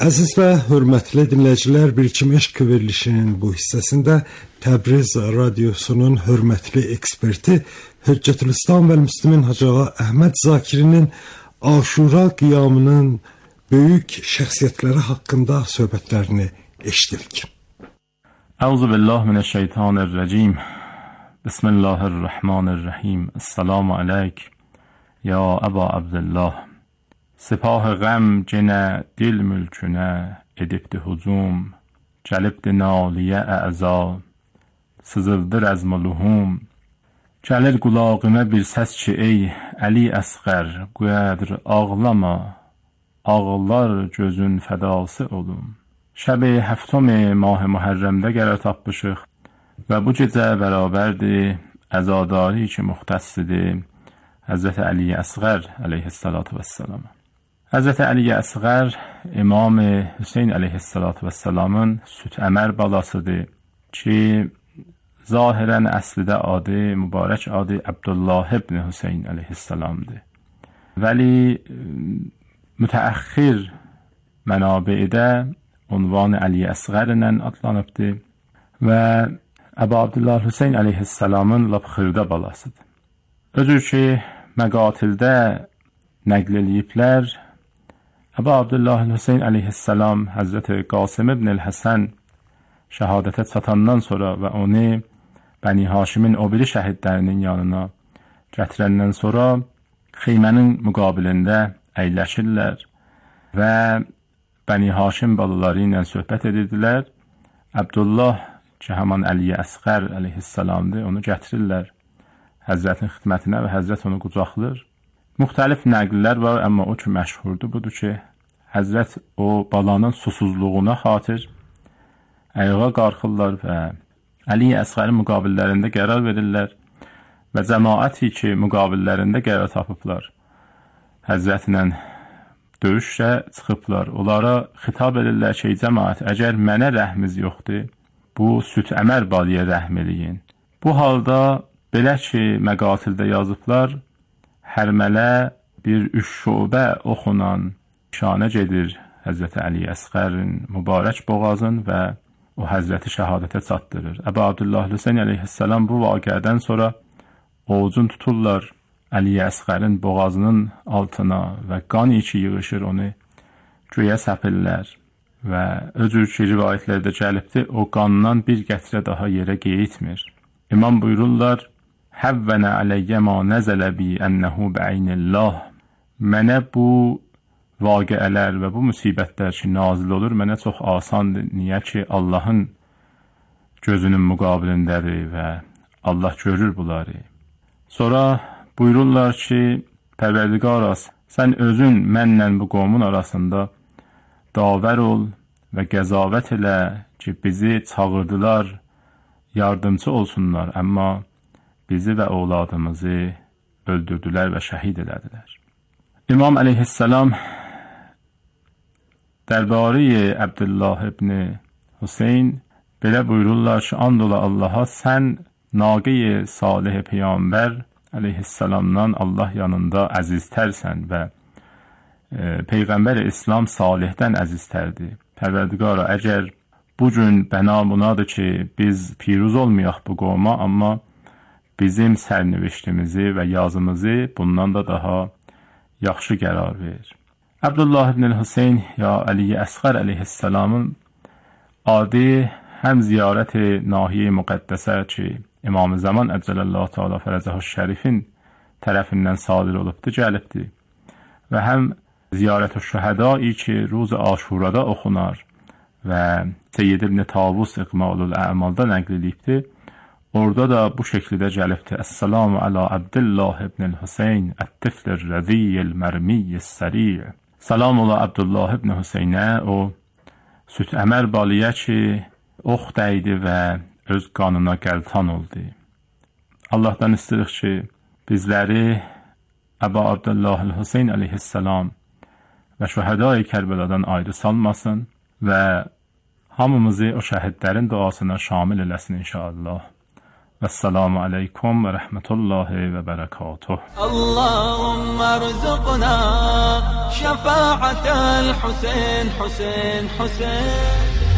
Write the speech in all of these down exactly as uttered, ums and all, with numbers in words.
Əziz və hörmətli dinləyicilər, bir kim eşq verilişinin bu hissəsində Təbriz radiosunun hörmətli eksperti Hüccətülislam və Müslümin Hacı Ağa Əhməd Zakirinin Aşura qiyamının böyük şəxsiyyətləri haqqında söhbətlərini eşitdik. Əuzu billahi minəşşeytanirracim. Bismillahirrahmanirrahim. Esselamu aleyk ya Əba Abdullah. Sipah غم جنه دل ملکونه edibdi hücum, gəlibdi naliyə əza, sızıldır əzmaluhum. Gəlir qulağıma bir səs ki, ey Əli Əsqər, qədr ağlama, ağlar gözün fədası olum. Şəb-i həftəm mah Muhərrəmdə qərar tapmışıq və bu gecə bərabərdir əzadari ki, müxtəssidir Həzrəti Əli Əsqər əleyhissalatu vəssalam. Həzrəti Əli Əsqər İmam Hüseyn əleyhissalatu vəssalamın süt əmər balasıdır ki, zahirən əslidə adı, mübarək adı Abdullah ibn Hüseyn əleyhissalamdır. Vəli mütəəxxir mənabidə unvan Əli Əsqər ilə adlanıbdır və Əbu Abdullah Hüseyn əleyhissalamın lap xırda balasıdır. Özür ki, məqatildə nəql eləyiblər, Əbu Abdullah Hüseyn əleyhissalam Həzrəti Qasım ibn el-Həsən şəhadətə çatandan sonra və onu Bəni Haşimin o biri şəhidlərinin yanına gətirəndən sonra xeymənin müqabilində əyləşirlər və Bəni Haşim balaları ilə söhbət edirdilər. Abdullah ki, həman Əli Əsqər əleyhissalamdır, onu gətirirlər Həzrətin xidmətinə və Həzrət onu qucaqlır. Müxtəlif nəqllər var, amma o ki məşhurdur, budur ki, Həzrət o balanın susuzluğuna xatir ayağa qalxırlar və Əli Əsqərin müqabillərində qərar verirlər və cəmaəti ki, müqabillərində qərar tapıblar, Həzrətlə döyüşlə çıxıblar. Onlara xitab edirlər ki, cəmaət, əgər mənə rəhmiz yoxdur, bu süt əmər baliyə rəhm eləyin. Bu halda belə ki, məqatildə yazıblar, hərmələ bir üç şöbə oxunan şanə gedir Həzrəti Əli Əsqərin mübarək boğazın və o Həzrəti şəhadətə çatdırır. Əbu Abdullah Hüseyn əleyhissalam bu vaqiədən sonra ovucun tuturlar Əli Əsqərin boğazının altına və qan içi yığışır, onu göyə səpirlər və özür ki, rivayətlərdə gəlibdir, o qandan bir qətrə daha yerə qeyitmir. İmam buyururlar, Həvvənə əleyyə ma nəzələ bi ənəhu bə'inillah. Mənə bu vaqiələr və bu müsibətlər ki, nazil olur, mənə çox asandır. Niyə ki, Allahın gözünün müqabilindədir və Allah görür bunları. Sonra buyururlar ki, Pərverdigaras, sən özün mənlə bu qomun arasında davər ol və qəzavət elə ki, bizi çağırdılar, yardımcı olsunlar, amma bizi və ovladımızı öldürdülər və şəhid elədilər. İmam əleyhissalam dərbari Abdullah ibn Hüseyn belə buyururlar ki, and ola Allaha, sən naqi salih peyğəmbər əleyhissalamdan Allah yanında əziztərsən və e, peyğəmbər İslam salihdən əziztərdir. Pərverdigara, əgər bugün bəna bunadır ki, biz piruz olmayaq bu qovma, amma bizim sərniviştimizi və yazımızı bundan da daha yaxşı qərar verir. Abdullah ibn Hüseyn ya Əli Əsqər əleyhissalamın adi həm ziyarət-i nahiyə müqəddəsə ki, İmam-ı Zaman Əcələllahu Teala Fərəcəhu Şərifin tərəfindən sadir olubdur, gəlibdir və həm ziyarət-ü şəhədai ki, ruz Aşurada oxunar və Seyyid ibn Tavus İqmalul Əmalda nəql edibdir. Orada da bu şəkildə gəlibdir. Əssalamu alə Abdullah ibn Hüseyn ət-tiflir rəziyyil mərmiyyis səri'. Salam ola Abdullah ibn Hüseynə, o süt əmər baliyə ki, ox dəydi və öz qanına qəltan oldu. Allahdan istəyirik ki, bizləri Əbu Abdullah Hüseyn əleyhissalam və şühədai Kərbəladan ayrı salmasın və hamımızı o şəhidlərin duasına şamil eləsin inşallah. السلام علیکم و رحمت الله و برکاته. اللهم ارزقنا شفاعة الحسين حسين حسين.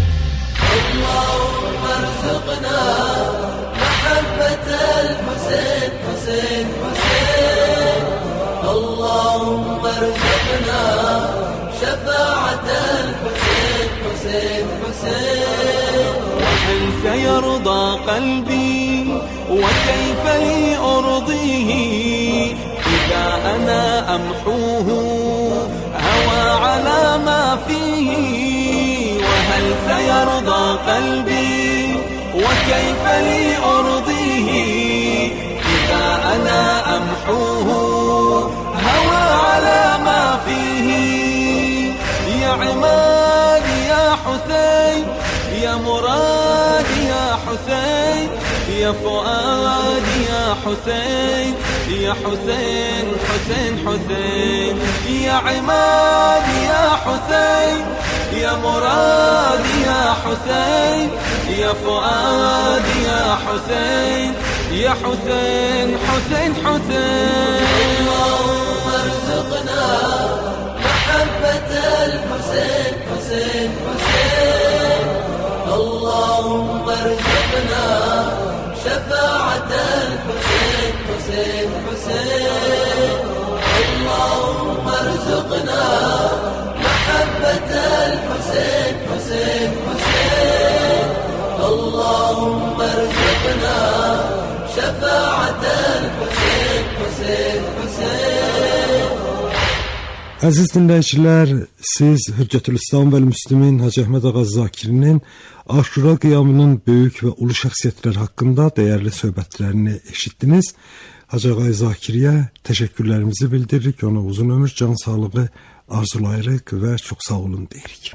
اللهم ارزقنا محبة الحسين حسين حسين. اللهم ارزقنا شفاعة الحسين حسين حسين. وهل سيرضى قلبي وكيف لي أرضيه إذا أنا أمحوه هوى على ما فيه. وهل سيرضى قلبي وكيف لي أرضيه إذا أنا أمحوه هوى على ما فيه. يا عمادي يا حسين يا مرادي يا حسين يا فؤادي يا حسين يا حسين حسين حسين. يا عمادي يا حسين يا مرادي يا حسين يا فؤادي يا حسين يا حسين حسين حسين. اللهم ارزقنا محبة الحسين حسين حسين. اللهم ارزقنا شفاعة الحسين حسين حسين. اللهم ارزقنا محبة الحسين حسين حسين. اللهم ارزقنا شفاعة الحسين حسين حسين. Əziz dinləyicilər, siz Hüccətülislam və Müslimin Hacı Əhməd Ağa Zakirinin Aşura qiyamının böyük və ulu şəxsiyyətlər haqqında dəyərli söhbətlərini eşitdiniz. Hacı Ağa Zakiriyə təşəkkürlərimizi bildiririk, ona uzun ömür, can sağlığı arzulayırıq və çox sağ olun deyirik.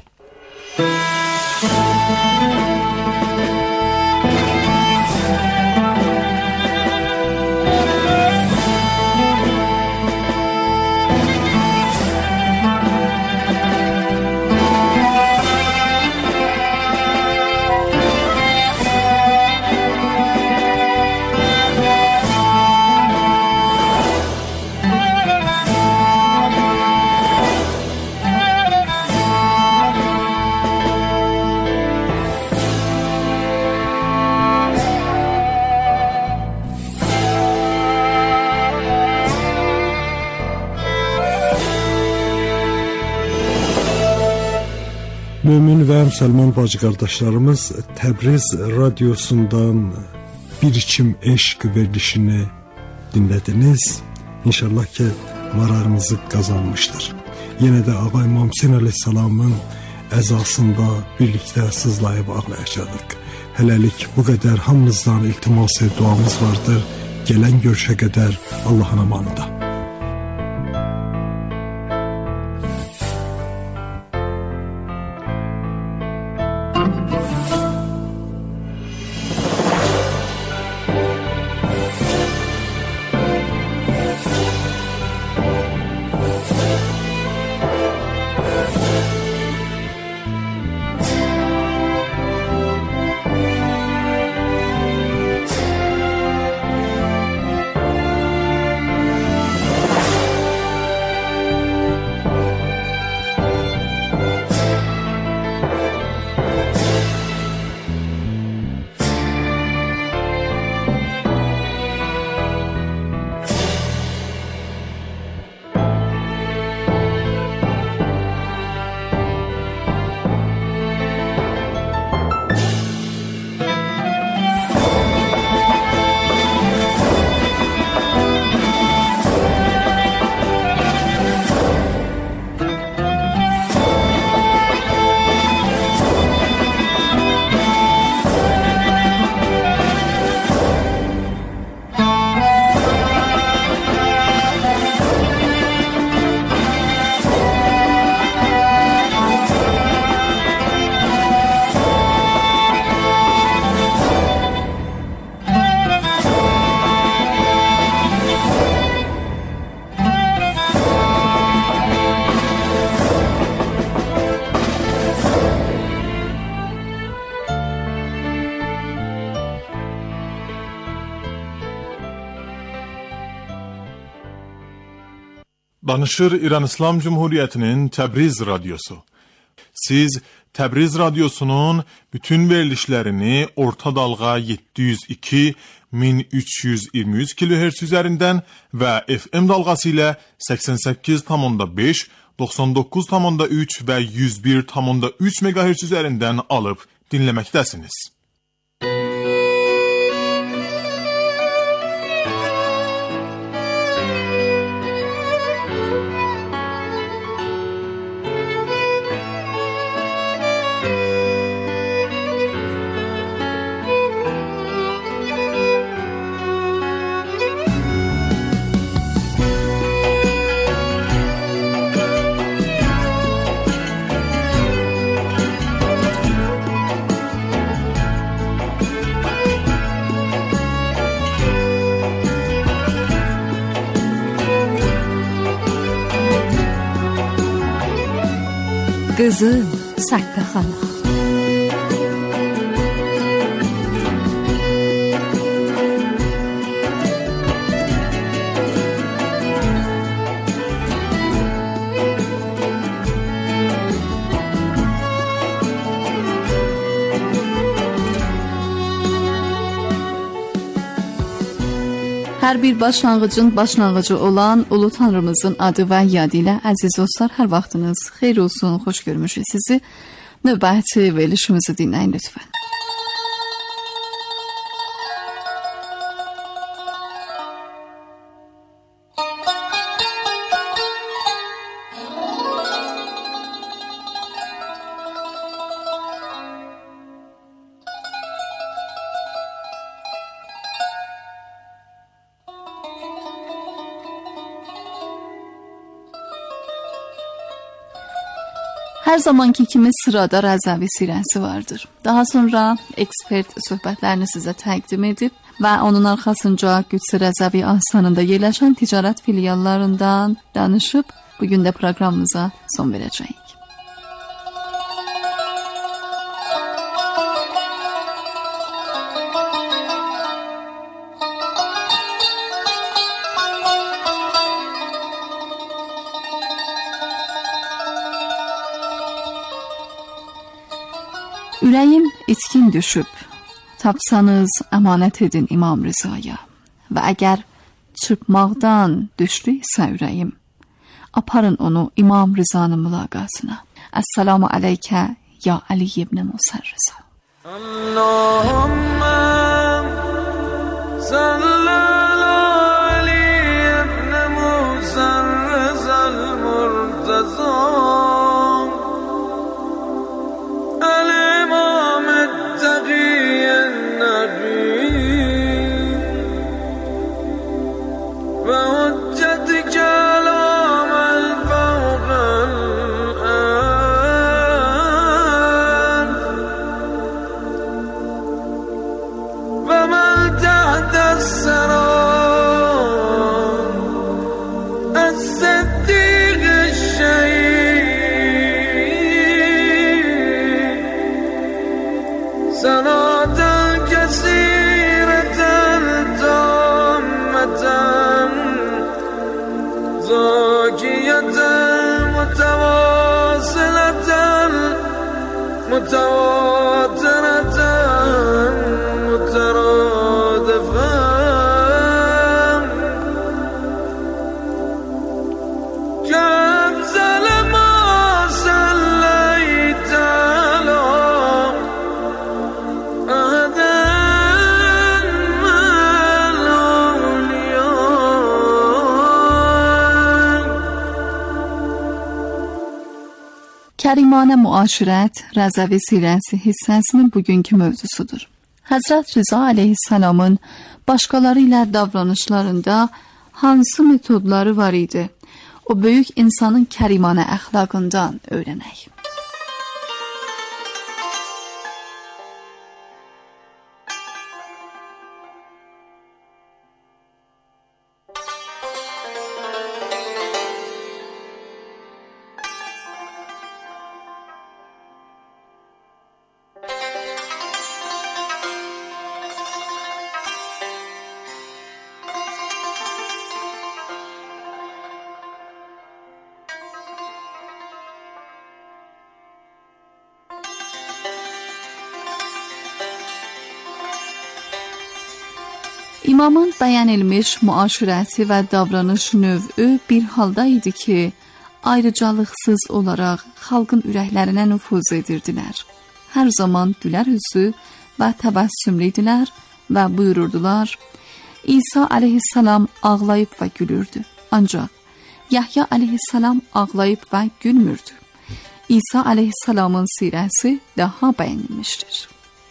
Mömin və müsəlman bacı qardaşlarımız, Təbriz radiosundan Bir İçim Eşq verilişini dinlədiniz. İnşallah ki marağınızı qazanmışdır. Yenə də Ağa İmam Hüseyn əleyhissalamın əzasında birlikdə sızlayıb ağlayacağıq. Hələlik bu qədər hamınızdan iltimas və duamız vardır. Gələn görüşə qədər Allahın amanında. Danışır İran İslam Cumhuriyeti'nin Təbriz Radyosu. Siz Təbriz Radyosu'nun bütün verilişlerini orta dalga yedi yüz iki bin üç yüz iyirmi üç kilohertz üzerinden ve F M dalgası ile seksen sekiz nokta beş, doksan dokuz nokta üç ve yüz bir nokta üç megahertz üzerinden alıp dinlemektesiniz. Qızıl Səkdə xanım. Hər bir başlanğıcın başlanğıcı olan Ulu Tanrımızın adı və yadı ilə əziz dostlar, hər vaxtınız xeyir olsun, xoş görmüşük sizi. Növbəti verilişimizi dinləyin lütfən. Hər zamanki kimi sırada Rəzəvi sirəsi vardır. Daha sonra ekspert söhbətlərini sizə təqdim edib və onun arxasınca Qüds Rəzəvi Astanında yerləşən ticarət filiallarından danışıb, bugün də proqramımıza son verəcəyik. Ürəyim itkin düşüb, tapsanız əmanət edin İmam Rizaya və əgər çırpmaqdan düşdüysə ürəyim, aparın onu İmam Rizanın mülaqasına. Əssalamu aleykə ya Ali ibn Musa Riza. Allahümme salli ala Ali ibn Musa Riza'l Murtaza. Kərimanə müaşirət Rəzəvi sirəsi hissəsinin bugünkü mövzusudur. Həzrət Rıza aleyhisselamın başqaları ilə davranışlarında hansı metodları var idi? O böyük insanın kərimanə əxlaqından öyrənək. İmamın bəyan edilmiş müaşirəti və davranış növü bir halda idi ki, ayrıcalıqsız olaraq xalqın ürəklərinə nüfuz edirdilər. Hər zaman gülər üzlü və təbəssümlü idilər və buyururdular: İsa aleyhisselam ağlayıb və gülürdü. Ancaq Yahya aleyhisselam ağlayıb və gülmürdü. İsa aleyhisselamın sirəsi daha bəyənilmişdir.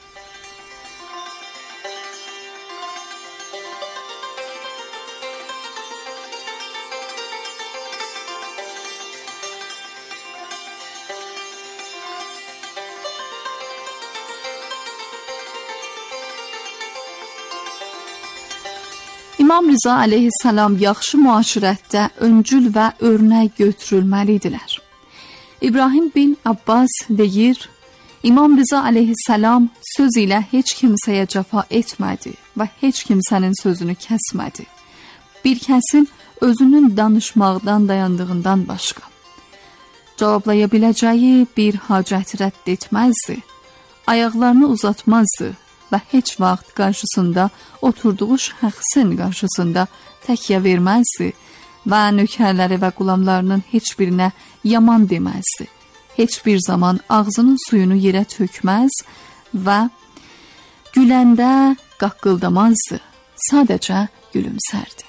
İmam Rıza aleyhisselam yaxşı müaşirətdə öncül və örnək götürülməlidirlər. İbrahim bin Abbas deyir, İmam Rıza aleyhisselam söz ilə heç kimsəyə cəfa etmədi və heç kimsənin sözünü kəsmədi. Bir kəsin özünün danışmaqdan dayandığından başqa cavablaya biləcəyi bir hacəti rədd etməzdi, ayaqlarını uzatmazdı və heç vaxt qarşısında oturduğu şəxsin qarşısında təkyə verməzdi və nökərləri və qulamlarının heç birinə yaman deməzdi. Heç bir zaman ağzının suyunu yerə tökməz və güləndə qaqqıldamazdı, sadəcə gülümsərdi.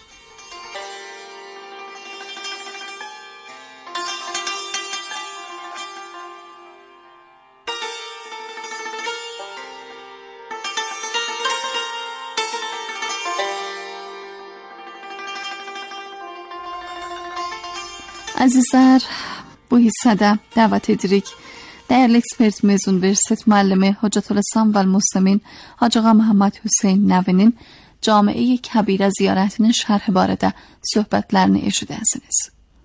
Əzizlər, bu hissədə dəvət edirik dəyərli ekspertimiz, Universitet müəllimi Höccətülislam və Müslimin Hacı Ağa Məhəmməd Hüseyn Nəvinin Cami-i Kəbirə ziyarətinin şərhi barədə söhbətlərini eşidəsiniz.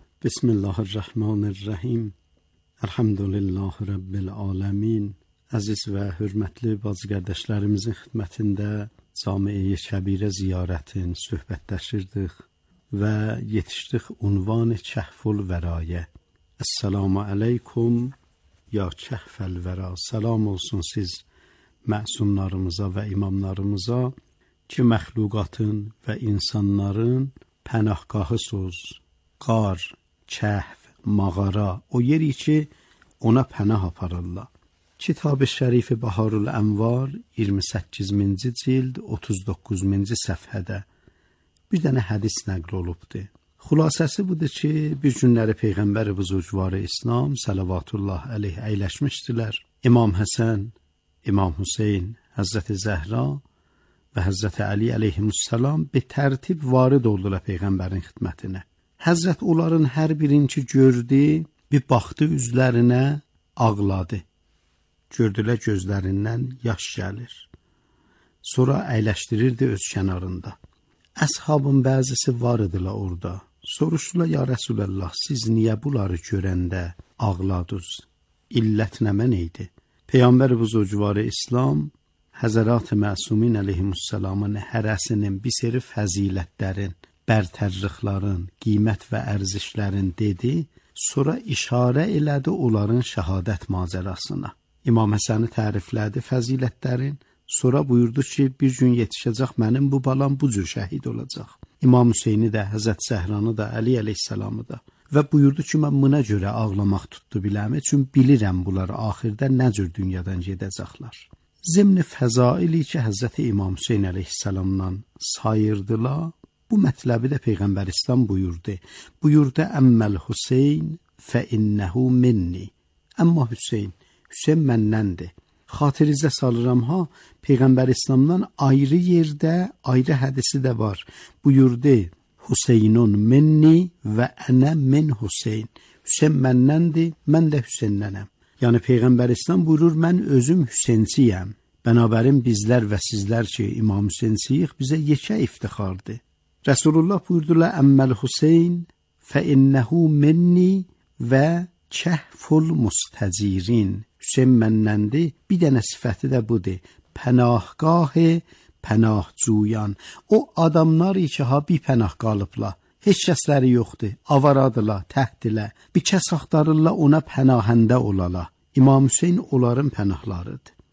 Bismillahirrahmanirrahim. Elhamdülillahi Rabbil aləmin. Əziz və hörmətli bacı qardaşlarımızın xidmətində Cami-i Kəbirə ziyarətin söhbətləşirdik və yetişdik unvan Kəhful Vərayə. Esselamu aleykum ya Kəhfəl Vəra. Salam olsun siz məsumlarımıza və imamlarımıza ki, məxluqatın və insanların pənahgahısınız. Qar, kəhf, mağara, o yeri ki, ona pənah aparırlar. Kitab-ı Şərifi Baharul Ənvar iyirmi səkkizinci cild otuz doqquzuncu səfhədə bir dənə hədis nəql olubdur. Xülasəsi budur ki, bir günləri Peyğəmbər-i Buzurgvarı İslam salavatullah əleyh əyləşmişdilər. İmam Həsən, İmam Hüseyn, Həzrəti Zəhra və Həzrəti Əli əleyhimussalam bir tərtib varid oldular Peyğəmbərin xidmətinə. Həzrət onların hər birini gördü, bir baxdı üzlərinə, ağladı. Gördülər gözlərindən yaş gəlir. Sonra əyləşdirirdi öz kənarında. Əshabın bəzisi var idilə orada. Soruşdular, ya Rəsulallah, siz niyə bunları görəndə ağladınız? İllət nə mən idi? Peyğəmbər buzurgvarı İslam Həzərat-ı Məsumin əleyhimussalamın hərəsinin bir seri fəzilətlərin, bərtərrixlərin, qiymət və ərzişlərin dedi, sonra işarə elədi onların şəhadət macərasına. İmam Həsəni təriflədi fəzilətlərin, sonra buyurdu ki, bir gün yetişəcək mənim bu balam bu cür şəhid olacaq. İmam Hüseyni də, Həzrət Zəhranı da, Əli əleyhissalamı da. Və buyurdu ki, mən buna görə ağlamaq tutdu biləmi, çünki bilirəm bunlar axirdə nə cür dünyadan gedəcəklər. Zimni fəzaili ki, Həzrəti İmam Hüseyn əleyhissalamdan sayırdılar, bu mətləbi də Peyğəmbər İslam buyurdu. Buyurdu, əmməl Hüseyn fə innəhu minni. Əmma Hüseyn, Hüseyn məndəndir. Xatirinizdə salıram ha, Peyğəmbər İslamdan ayrı yerdə, ayrı hədisi də var. Buyurdu, Hüseynun minni və ənə min Hüseyn. Hüseyn məndəndir, mən də Hüseynnənəm. Yəni Peyğəmbər İslam buyurur, mən özüm Hüseynciyəm. Bənabərin bizlər və sizlər ki, İmam Hüseynciyik, bizə yekə iftixardır. Rəsulullah buyurdular, əmməl Hüseyn fə innəhu minni və kəhful mustəcirin. Hüseyn məndəndir, bir dənə sifəti də budur. Pənahgahı pənahcuyan. O adamlar ki, ha bir pənah qalıblar. Heç kəsləri yoxdur. Avaradılar, təhdilər. Bir kəs axtarırlar, ona pənahəndə olala. İmam Hüseyn onların pənahlarıdır.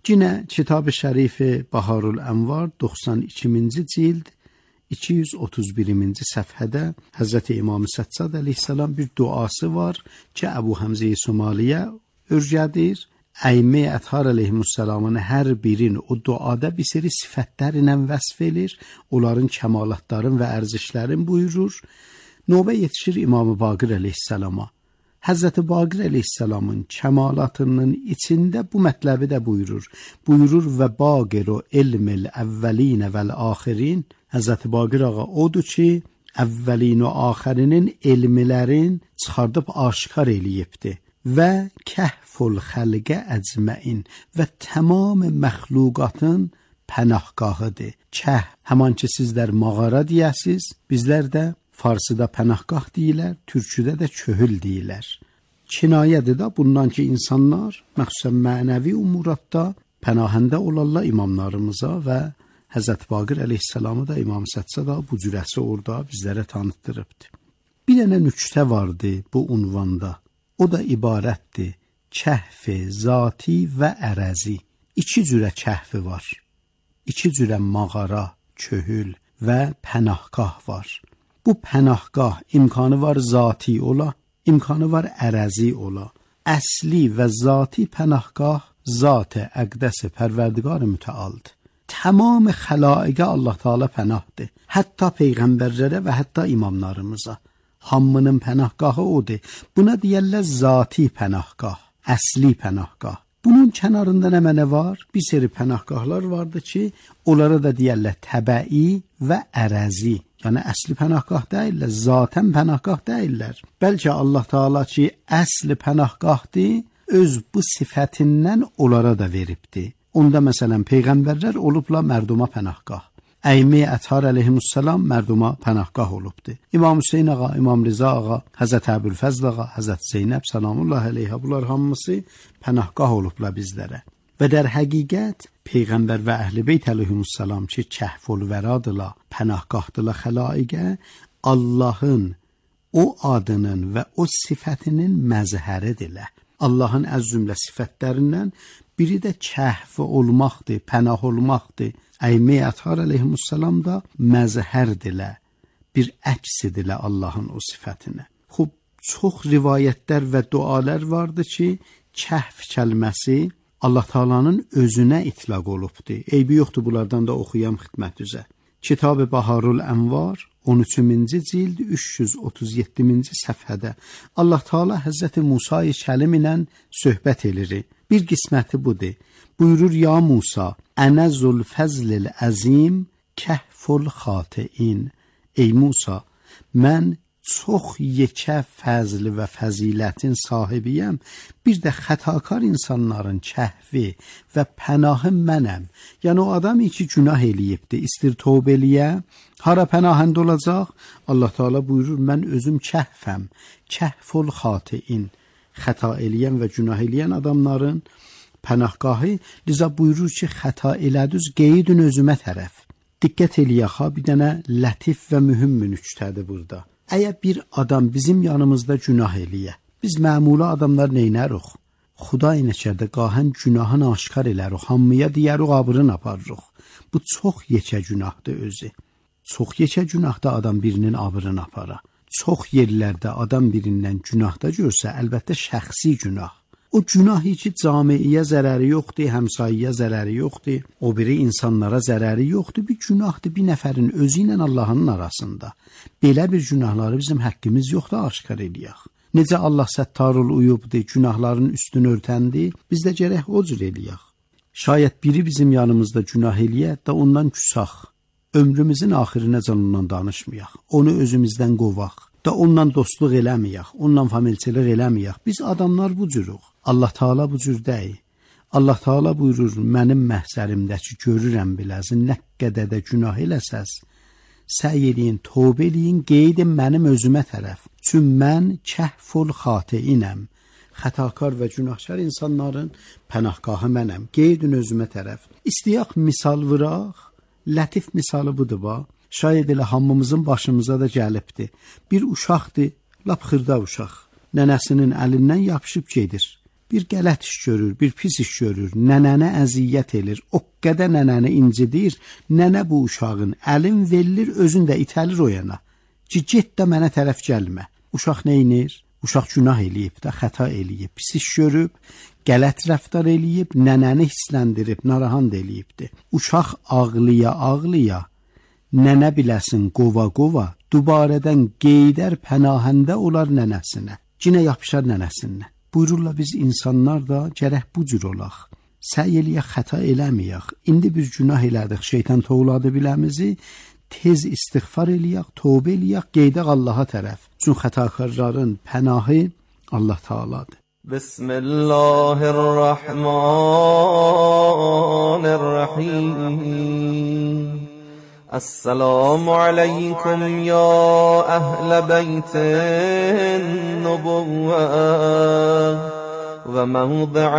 Yine Kitab-ı Şərif Baharul Envar doxsan ikinci cild iki yüz otuz birinci səhifədə Həzrəti İmam Səccad əleyhissalam bir duası var ki, Əbu Həmzə Somaliyə örgədir. Əymə Əthar əleyhissalamın hər birini o duada bir seri sifətlər ilə vəsf edir, onların kəmalatların və ərzişlərin buyurur. Növbə yetişir İmam Baqir əleyhissalama. Həzrəti Baqir əleyhissalamın kəmalatının içində bu mətləbi də buyurur. Buyurur və baqiru ilmil əvvəlinə vəl-axirin. Həzrəti Baqir ağa odur ki, əvvəlin və axirinin elmilərin çıxardıb aşkar eləyibdi. Və kəhful xəlqə əcməin və tamam məxluqatın pənahgahıdır. Kəh, həman ki sizlər mağara deyəsiz, bizlər də Farsıda pənahgah deyilər, türküdə də köhül deyilər. Kinayədir də bundan ki insanlar məxsusən mənəvi umuratda pənahəndə olarlar imamlarımıza və Həzrət Baqir əleyhissalamı da İmam Səccad bu cürəsi orada bizlərə tanıtdırıbdır. Bir dənə nüktə vardı bu unvanda. O da ibarətdir kəhfi, zati və ərəzi. İki cürə kəhfi var. İki cürə mağara, köhül və pənahgah var. Bu pənahgah imkanı var zati ola, imkanı var ərəzi ola. Əsli və zati pənahgah zat-ı əqdəs-i pərverdigar-ı mütəaldır. Tamam xəlaiqə Allah Teala pənahdır. Hətta peyğəmbərlərə və hətta imamlarımıza. Hamının pənahgahı odur. Buna deyərlər zati pənahgah, əsli pənahgah. Bunun kənarında nə mənə var? Bir seri pənahgahlar vardı ki, onlara da deyərlər təbəi və ərəzi. Yəni əsli pənahgah deyirlər, zatən pənahgah deyirlər. Bəlkə Allah Teala ki, əsli pənahgahdır, öz bu sifətindən onlara da veribdir. Onda məsələn peyğəmbərlər olubla mərduma pənahgah. Əymə Əthar əleyhissalam mərduma pənahgah olubdu. İmam Hüseyn ağa, İmam Rıza ağa, Həzrət Əbülfəzl ağa, Həzrət Zeynəb salamullah əleyhə bunlar hamısı pənahgah olubla bizlərə. Və dər həqiqət peyğəmbər və əhl-i beyt əleyhissalam ki kəhful vəradıla, pənahgahdıla xəlaiqə Allahın o adının və o sifətinin məzhəridirlər. Allahın əz cümlə sifətlərindən biri də kəhf olmaqdır, pənah olmaqdır. Əymə Əthar əleyhissalam da məzhərdirlər, bir əksidirlər Allahın o sifətinə. Xub, çox rivayətlər və dualar vardı ki, kəhf kəlməsi Allah Taala'nın özünə itlaq olubdur. Eybi yoxdur bunlardan da oxuyam xidmət üzə. Kitab-ı Baharul Envar on üçüncü cild üç yüz otuz yeddinci səhifədə Allah Teala Həzrəti Musa-i Kəlim ilə söhbət edir. Bir qisməti budur. Buyurur ya Musa, ənə zul fəzlil əzim kəhful xati'in. Ey Musa, mən çox yekə fəzli və fəzilətin sahibiyəm. Bir də xətakar insanların kəhvi və pənahı mənəm. Yəni o adam ki günah eləyibdir, istir tövbə eləyə, hara pənahənd olacaq? Allah Teala buyurur, mən özüm kəhfəm, kəhful xati'in. Xəta eləyən və günah eləyən adamların pənahgahı. Liza buyurur ki, xəta elədüz qeydün özümə tərəf. Diqqət eləyək ha, bir dənə lətif və mühüm nüktədir burada. Əgər bir adam bizim yanımızda günah eləyə, biz məmula adamlar neynərik? Xuday nəkərdə qahən günahın aşkar elərik, hamıya deyərik, abrın aparırıq. Bu çox yekə günahdır özü. Çox yekə günahda adam birinin abrını apara. Çox yerlərdə adam birindən günahda görsə, əlbəttə şəxsi günah. O günah ki, camiyə zərəri yoxdur, həmsayiyə zərəri yoxdur, o biri insanlara zərəri yoxdur. Bir günahdır bir nəfərin özü ilə Allahın arasında. Belə bir günahları bizim həqqimiz yoxdur, aşkar eləyək. Necə Allah səttarul uyubdur, günahların üstünü örtəndir, biz də gərək o cür eləyək. Şayət biri bizim yanımızda günah eləyə də ondan küsaq, ömrümüzün axirinə canından danışmayaq, onu özümüzdən qovaq, da ondan dostluq eləməyək, ondan familçilik eləməyək. Biz adamlar bu cürük. Allah Teala bu cür deyil. Allah Teala buyurur, mənim məhzərimdəki görürəm biləzin, nə qədər də günah eləsəz, səy eləyin, tövbə eləyin, qeydin mənim özümə tərəf. Çün mən kəhful xati'inəm. Xətakar və günahkar insanların pənahgahı mənəm. Qeydin özümə tərəf. İstəyək misal vıraq, lətif misalı budur bax. Şayət elə hamımızın başımıza da gəlibdir. Bir uşaqdır, lap xırda uşaq. Nənəsinin əlindən yapışıb gedir. bir qələt iş görür, bir pis iş görür, nənəni əziyyət edir, o qədər nənəni incidir, nənə bu uşağın əlin verilir, özün də itəlir o yana. Ki, get də mənə tərəf gəlmə. Uşaq neynir? Uşaq günah eləyib də, xəta eləyib, pis iş görüb, qələt rəftar eləyib, nənəni hissləndirib, narahat eləyibdir. Uşaq ağlıya ağlıya, nənə biləsin qova qova, dubarədən qeydər pənahəndə olar nənəsinə. Cinə yapışar nənəsinə. Buyururlar biz insanlar da gərək bu cür olaq. Səy eləyək, xəta eləməyək. İndi bir günah elədik, şeytan tovladı biləmizi, tez istiğfar eləyək, tövbə eləyək, qeydək Allaha tərəf. Çünki xətakarların pənahı Allah Taala'dır. Bismillahirrahmanirrahim. السلام عليكم يا أهل بيت النبوة وموضع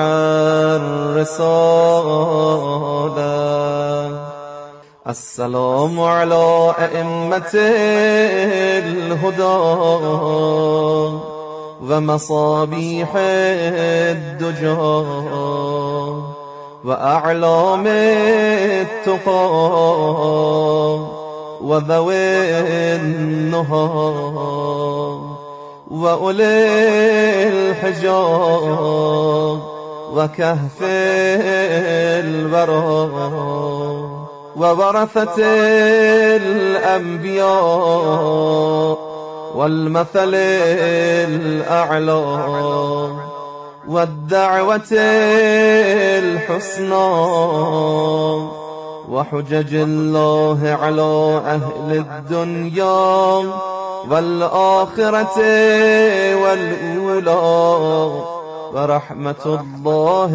الرسالة. السلام على أئمة الهدى ومصابيح الدجى وأعلام التقى وذوي النهى وأولي الحجى وكهف الورى وورثة الأنبياء والمثل الأعلى والدعوة الحسنى وحجج الله على أهل الدنيا والآخرة والأولى ورحمة الله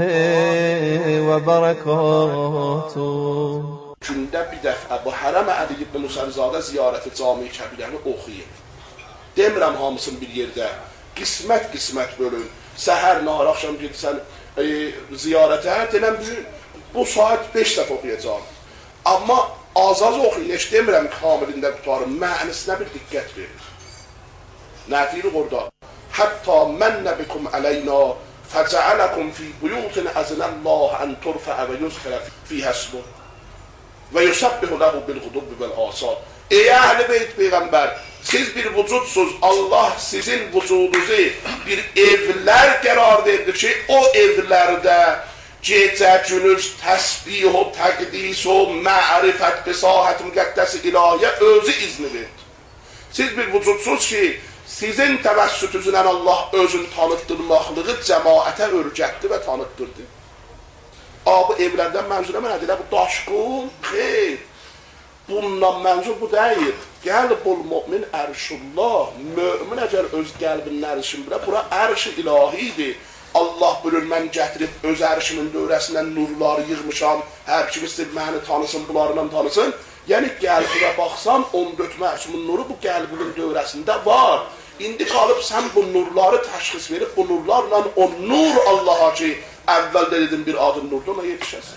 وبركاته. Gündə bir dəfə bu Hərəm Əli ibn Musəlizadə ziyarəti cami kəbirlərini oxuyun. Demirəm hamısını bir yerdə, qismət qismət bölün. Səhər, nahar, axşam gedirsən e, ziyarətə, denəm bu saat beş dəfə oxuyacaq. Amma az-az oxuyun, heç demirəm kamilində tutarım, mənisinə bir diqqət verir. Nə deyirik orada? Hətta mənnə bikum əleyna fəcəələkum fi buyutin əzinəllah ən turfə və yüzxirə fi həsbu və yusəbbihu ləhu bil-qudubbi vəl-asad. Ey əhl-i beyt Peyğəmbər, siz bir vücudsuz, Allah sizin vücudunuzu bir evlər qərar verdi ki, o evlərdə gecə günüz təsbih o, təqdis o, mərifət, besahət, müqəddəs-i ilahiyə özü izni verdi. Siz bir vücudsuz ki, sizin təvəssütünüzlə Allah özünü tanıtdırmaqlığı cəmaətə örgətdi və tanıtdırdı. A, bu evlərdən mənzurə mənə deyilər, bu daşqın, xeyr. Bundan mənzur bu deyil. Qəlbul mümin ərşullah. Mömin əgər öz qəlbinin ərşin bilə, bura ərş-i ilahidir. Allah bölür, mən gətirib öz ərşimin dövrəsindən nurlar yığmışam. Hər kim istəyir məni tanısın, bunlarla tanısın. Yəni qəlbinə baxsan, on dörd məsumun nuru bu qəlbinin dövrəsində var. İndi qalıb sən bu nurları təşxis verib, bu nurlarla o nur Allaha ki, əvvəldə dedim bir adın nurda, ona yetişəsin.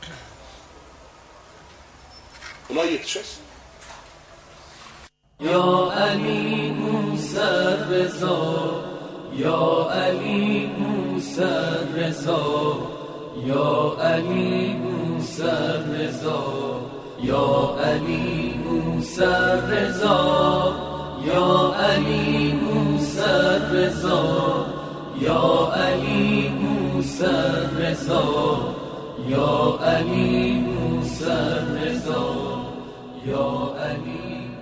Ona yetişəsin. Ya Ali Musa Reza, Ya Ali Musa Reza, Ya Ali Musa Reza, Ya Ali Musa Reza, Ya Ali Musa Reza, Ya Ali Musa Reza, Ya Ali Musa Reza, Ya Ali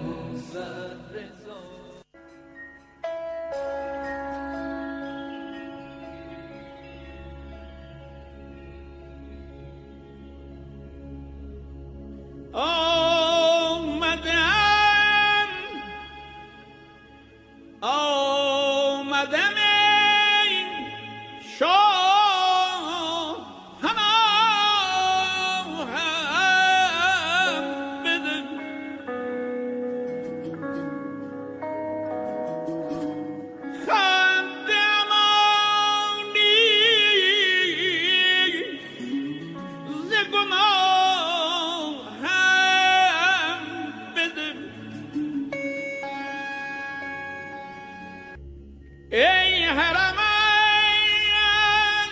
آمدم آمدم ای شاه هناهم بده خند امانی ز گناه ای حرمین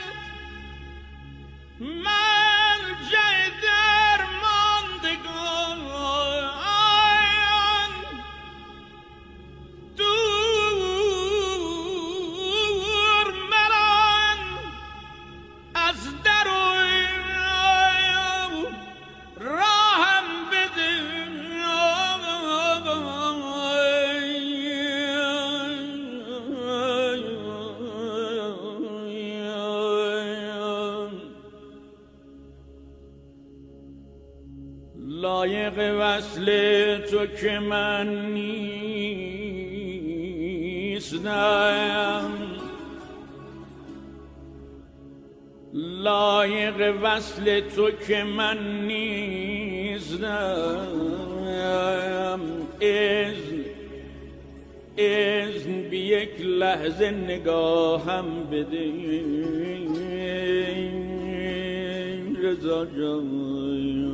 لایق وصل تو که من نیستم، لایق وصل تو که من نیستم. اذن اذن بی یک لحظه نگاهم بده رضا جان.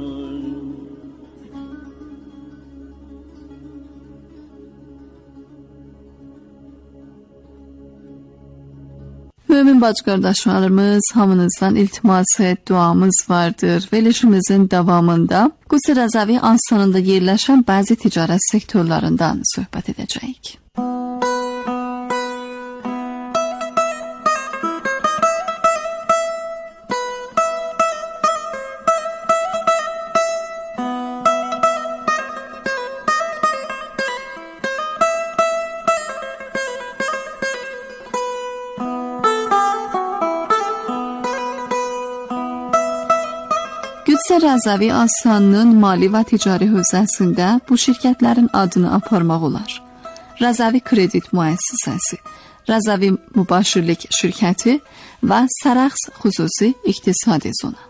Mümin bacı qardaşlarımız, hamınızdan iltimas et, duamız vardır. Verilişimizin davamında Qudsi Rəzavi Astanasında yerləşən bəzi ticarət sektorlarından söhbət edəcəyik. Qudsi Rəzavi Astanasının mali və ticari hövzəsində bu şirkətlərin adını aparmaq olar. Rəzavi Kredit Müəssisəsi, Rəzavi Mübaşirlik Şirkəti və Sərəxs Xüsusi İqtisadi Zona.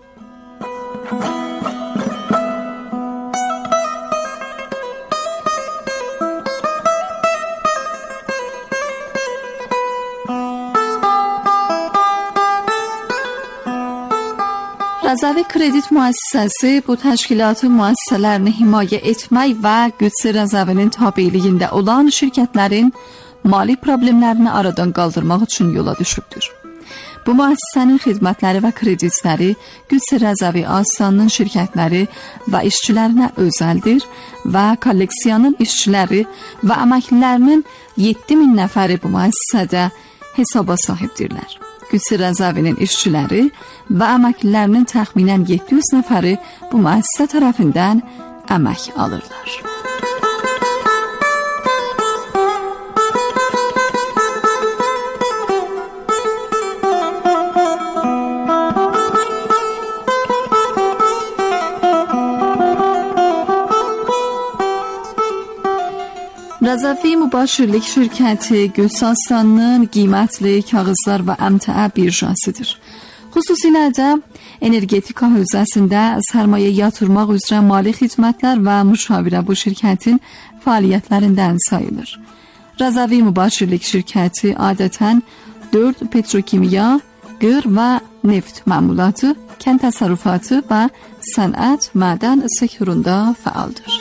Rəzavi Kredit Müəssisəsi bu təşkilatı müəssisələrini himayə etmək və Qudsi Rəzavinin tabeliyində olan şirkətlərin mali problemlərini aradan qaldırmaq üçün yola düşübdür. Bu müəssisənin xidmətləri və kreditləri Qudsi Rəzavi Astanasının şirkətləri və işçilərinə özəldir və kolleksiyanın işçiləri və əməklilərinin yeddi min nəfəri bu müəssisədə hesaba sahibdirlər. Qudsi Rəzavinin işçiləri və əməklilərinin təxminən yeddi yüz nəfəri bu müəssisə tərəfindən əmək alırlar. Rəzavi Mübaşirlik Şirkəti Qudsi Astanasının qiymətli kağızlar və əmtəə birjasıdır. Xüsusilə də energetika hövzəsində sərmayə yatırmaq üzrə mali xidmətlər və müşavirə bu şirkətin fəaliyyətlərindən sayılır. Rəzavi Mübaşirlik Şirkəti adətən dörd petrokimya, qır və neft məmulatı, kənd təsərrüfatı və sənət, mədən sektorunda fəaldır.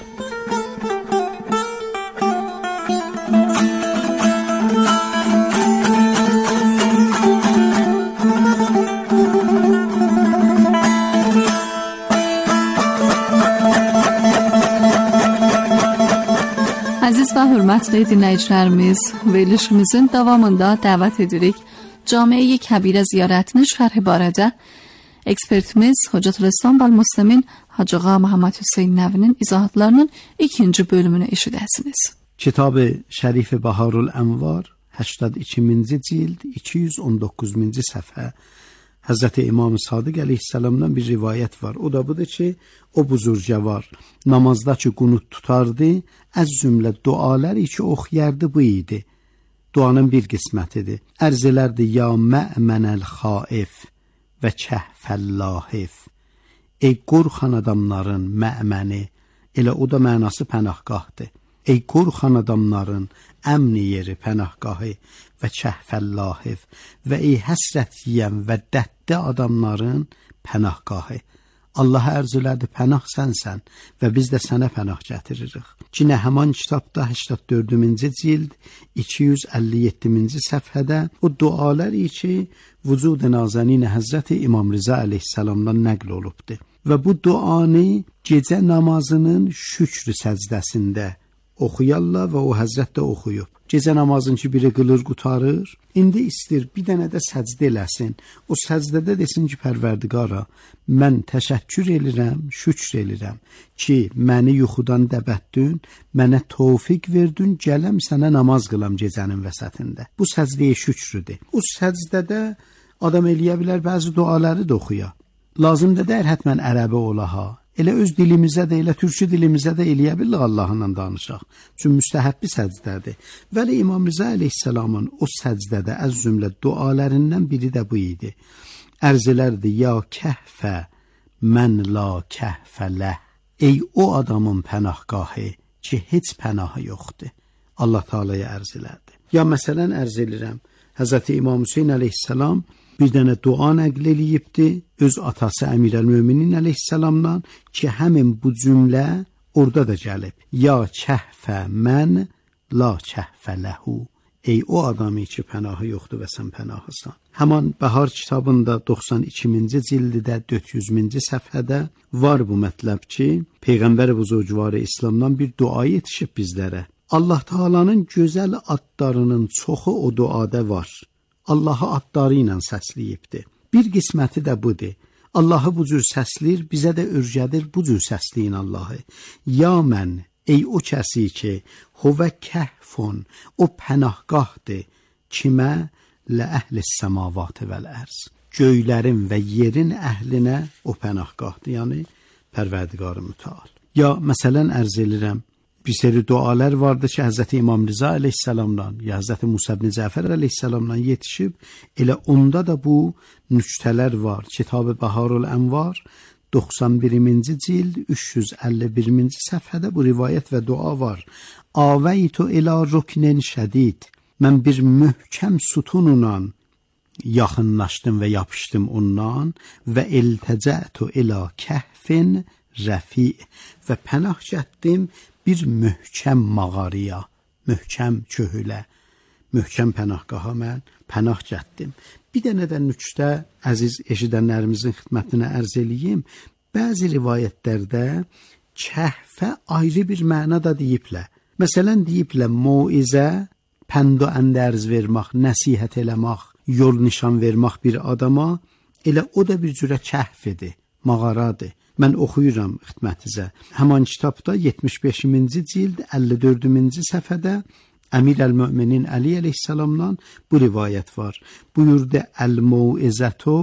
Əziz və hörmətli dinləyicilərimiz, verilişimizin davamında dəvət edirik Camiə-i Kəbirə ziyarətinin şərhi barədə ekspertimiz Hocatülislam Balmuslimin Hacı Ağa Məhəmməd Hüseyn Nəvinin izahatlarının ikinci bölümünü eşidəsiniz. Kitab-ı Şərif Baharul Ənvar, هەشتاد و دومینci cild, iki yüz on doqquzuncu səhifə. Həzrəti İmam Sadiq əleyhissalamdan bir rivayət var. O da budur ki, o buzurcavar namazda ki qunut tutardı, az cümlə dualar ki oxuyardı bu idi. Duanın bir qismətidir. Ərz elərdi: Ya mə'mənəl xaif və kəhfəllahif. Ey qorxan adamların mə'məni, elə o da mənası pənahgahdır. Ey qorxan adamların əmni yeri, pənahgahı və kəhfəllahif və ey həsrət yiyən və dədddə adamların pənahgahı. Allah ərz elədi, pənah sənsən və biz də sənə pənah gətiririk. Cinə həman kitabda هەشتاد و dördüncü cild iki yüz əlli yeddinci səhifədə o dualar ki vücud nazənin Həzrəti İmam Rıza əleyhissalamdan nəql olubdur. Və bu duanı gecə namazının şükr səcdəsində oxuyarlar və o Həzrət də oxuyub. Gecə namazın ki biri qılır qutarır, indi istir bir dənə də səcdə eləsin. O səcdədə desin ki, Pərverdigara, mən təşəkkür elirəm, şükr elirəm ki, məni yuxudan dəbətdün, mənə tövfiq verdin, gələm sənə namaz qılam gecənin vəsətində. Bu səcdəyə şükrüdür. O səcdədə adam eləyə bilər bəzi duaları da oxuya. Lazımdır deyir hətmən ərəbi olaha. Elə öz dilimizə də, elə türkçü dilimizə də eləyə bilirik Allahla danışaq. Çünki müstəhəbbi səcdədir. Vəli İmam Rza əleyhissalamın o səcdədə əz cümlə dualarından biri də bu idi. Ərz elərdi: ya kəhfə mən la kəhfə ləh. Ey o adamın pənahgahı ki, heç pənahı yoxdur. Allah Teala'ya ərz elərdi. Ya məsələn ərz edirəm, Həzrəti İmam Hüseyin əleyhissalam bir dənə dua nəql eləyibdi öz atası Əmirəl-Möminin əleyhissalamdan ki, həmin bu cümlə orada da gəlib. Ya kəhfə mən la kəhfə ləhu. Ey o adamı ki, pənahı yoxdur və sən pənahısan. Həman Bəhar kitabında doxsan ikinci cildidə dörd yüzüncü səfhədə var bu mətləb ki, Peyğəmbər buzurgvarı İslamdan bir dua yetişib bizlərə. Allah Teala'nın gözəl adlarının çoxu o duada var. Allahı adları ilə səsləyibdir. Bir qisməti də budur. Allahı bu cür səsləyir, bizə də örgədir bu cür səsləyin Allahı. Ya mən, ey o kəsi ki, huvə kəhfun, o pənahgahdır, kimə? Lə əhlis səmavatı vəl ərz. Göylərin və yerin əhlinə o pənahgahdır, yəni Pərverdigar-ı Müteal. Ya məsələn ərz edirəm, bir seri dualar vardı ki, Həzrəti İmam Rza əleyhissalamdan, ya Həzrəti Musa ibn Cəfər əleyhissalamdan yetişib, elə onda da bu nüktələr var. Kitab-ı Bəharul Ənvar, doxsan birinci cild, üç yüz əlli birinci səfhədə bu rivayət və dua var. Avəytu ilə ruknin şədid. Mən bir möhkəm sütunla yaxınlaşdım və yapışdım ondan və iltəcətu ilə kəhfin rəfi və pənah gətdim bir möhkəm mağaraya, möhkəm köhülə, möhkəm pənahqaha mən pənah gətdim. Bir dənə də nüktə əziz eşidənlərimizin xidmətinə ərz eləyim. Bəzi rivayətlərdə kəhfə ayrı bir məna da deyiblər. Məsələn deyiblər mauizə, pənd və əndərz vermək, nəsihət eləmək, yol nişan vermək bir adama, elə o da bir cürə kəhfidir, mağaradır. Mən oxuyuram xidmətinizə. Həman kitabda yetmiş beşinci cild əlli dördüncü səfhədə Əmirəl-Möminin Əli əleyhissalamdan bu rivayət var. Buyurdu: Əl-mauizətu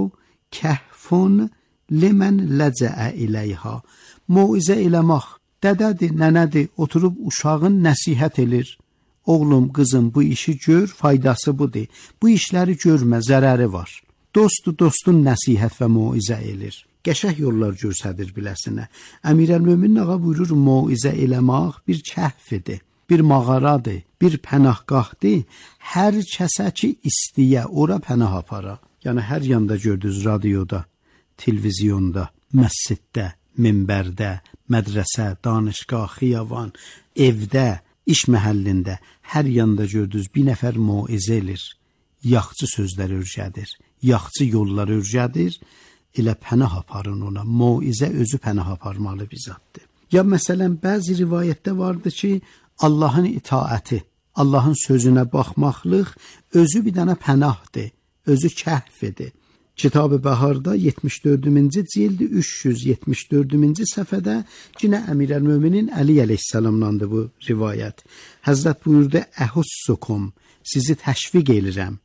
kəhfun limən ləcəə iləyha. Mauizə eləmək, dədədir, nənədir, oturub uşağın nəsihət elir. Oğlum, qızım, bu işi gör, faydası budur. Bu işləri görmə, zərəri var. Dostu dostun nəsihət və mauizə elir. Qəşəh yollar göstərir biləsinə. Əmirəl-Möminin ağa buyurur, mauizə eləmək bir kəhfidir, bir mağaradır, bir pənahgahdır. Hər kəsə ki istəyə, ora pənah apara. Yəni hər yanda gördünüz, radioda, televizyonda, məsciddə, minbərdə, mədrəsə, danışgah, xiyavan, evdə, iş məhəllində, hər yanda gördünüz, bir nəfər mauizə elir, yaxçı sözlər örgədir, yaxçı yollar örgədir. Elə pənah aparın ona, mauizə özü pənah aparmalı bizatdır. Ya məsələn, bəzi rivayətdə vardı ki, Allahın itaəti, Allahın sözünə baxmaqlıq özü bir dənə pənahdır, özü kəhfidir. Kitab-ı Bəharda yetmiş dördüncü cildi üç yüz yetmiş dördüncü səfədə yenə Əmirəl-Möminin Əli əleyhissalamdandır bu rivayət. Həzrət buyurdu: Əhussukum, sizi təşviq elirəm.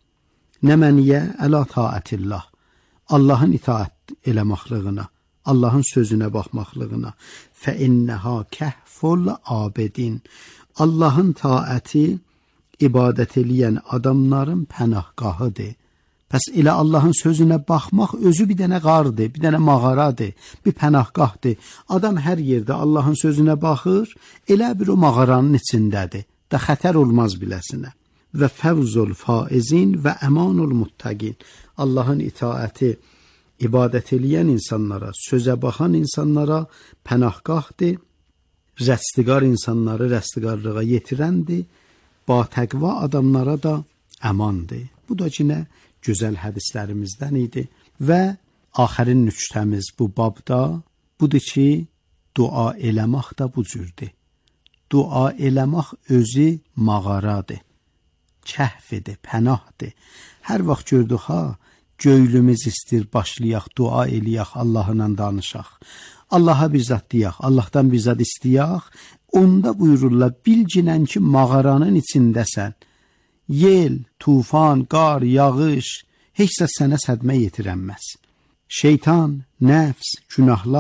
Nə məniyə? Əla taətillah. Allahın itaət eləmaqlığına, Allahın sözünə baxmaqlığına. Fə innəhə kəhful abidin. Allahın taəti ibadət eləyən adamların pənahgahıdır. Pəs elə Allahın sözünə baxmaq özü bir dənə qardır, bir dənə mağaradır, bir pənahgahdır. Adam hər yerdə Allahın sözünə baxır, elə bir o mağaranın içindədir. Da xətər olmaz biləsinə. Və fəvzul faizin və əmanul muttaqin. Allahın itaəti ibadət eləyən insanlara, sözə baxan insanlara pənahgahdır. Rəstiqar insanları rəstiqarlığa yetirəndir. Batəqva adamlara da əmandır. Bu da yine gözəl hədislərimizdən idi. Və axərin nüktəmiz bu babda budur ki, dua eləmək da bu cürdür. Dua eləmək özü mağaradır, kəhfidir, pənahdır. Hər vaxt gördük ha, göylümüz istir, başlayaq, dua eləyək, Allahla danışaq. Allaha bir zat deyək, Allahdan bir zat istəyək. Onda buyururlar, bilginən ki, mağaranın içindəsən. Yel, tufan, qar, yağış heç də sənə sədmə yetirənməz. Şeytan, nəfs, günahlar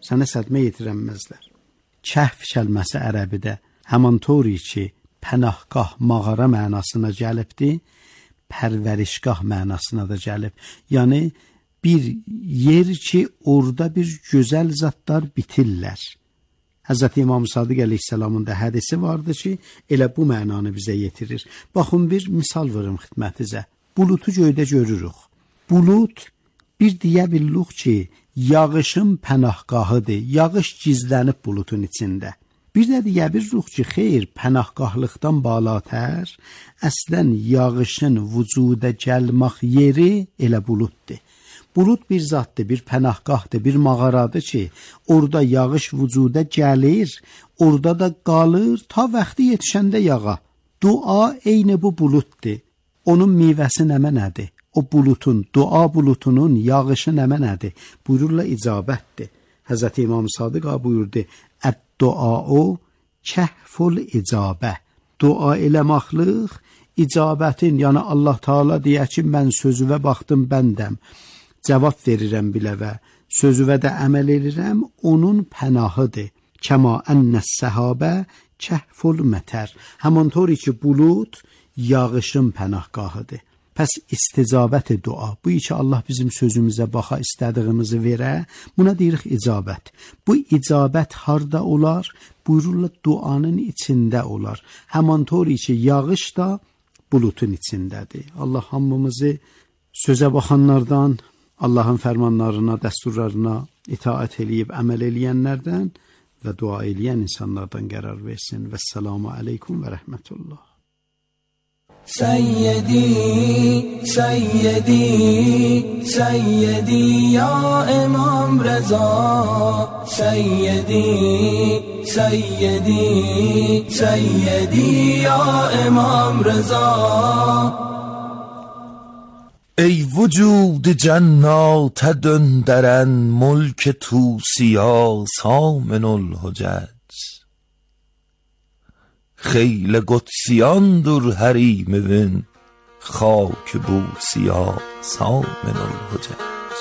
sənə sədmə yetirənməzlər. Kəhf kəlməsi ərəbidə həmantoru ki, pənahgah, mağara mənasına gəlibdir, pərvərişgah mənasına da gəlib. Yəni, bir yer ki, orada bir gözəl zatlar bitirlər. Həzrəti İmam Sadiq əleyhissalamın da hədisi vardı ki, elə bu mənanı bizə yetirir. Baxın, bir misal verim xidmətinizə. Bulutu göydə görürük. Bulut, bir deyə billuq ki, yağışın pənahgahıdır. Yağış gizlənib bulutun içində. Bir də deyə billuq ki, xeyr, pənahgahlıqdan balatər, əslən yağışın vücuda gəlmək yeri elə bulutdur. Bulut bir zatdır, bir pənahgahdır, bir mağaradır ki, orada yağış vücuda gəlir, orada da qalır, ta vaxtı yetişəndə yağa. Dua eyni bu bulutdur. Onun meyvəsi nəmə nədir? O bulutun, dua bulutunun yağışı nəmə nədir? Buyururlar icabətdir. Həzrəti İmam Sadiq buyurdu, Əd-duau kəhful icabə. Dua eləmaqlıq, icabətin, yəni Allah Taala deyə ki, mən sözüvə baxdım, bəndəm. Cavab verirəm biləvə, sözüvə də əməl edirəm, onun pənahıdır. Kəma ənəs səhabə kəhful mətər. Həmantoru ki, bulut yağışın pənahgahıdır. Pəs isticabət dua. Bu ki, Allah bizim sözümüzə baxa, istədiyimizi verə, buna deyirik icabət. Bu icabət harda olar? Buyururlar, duanın içində olar. Həmantoru ki, yağış da bulutun içindədir. Allah hamımızı sözə baxanlardan, Allahın fərmanlarına, dəsturlarına itaət eləyib əməl eləyənlərdən və dua eləyən insanlardan qərar versin. Vəssalamu aleykum və rəhmətullah. سیدی سیدی سیدی یا امام رضا سیدی سیدی سیدی یا امام رضا ای وجود جنات dönderen ملک توسیا سامن الحجج خیل قدسیاندر حریمون خاک بوسیا سامن الحجج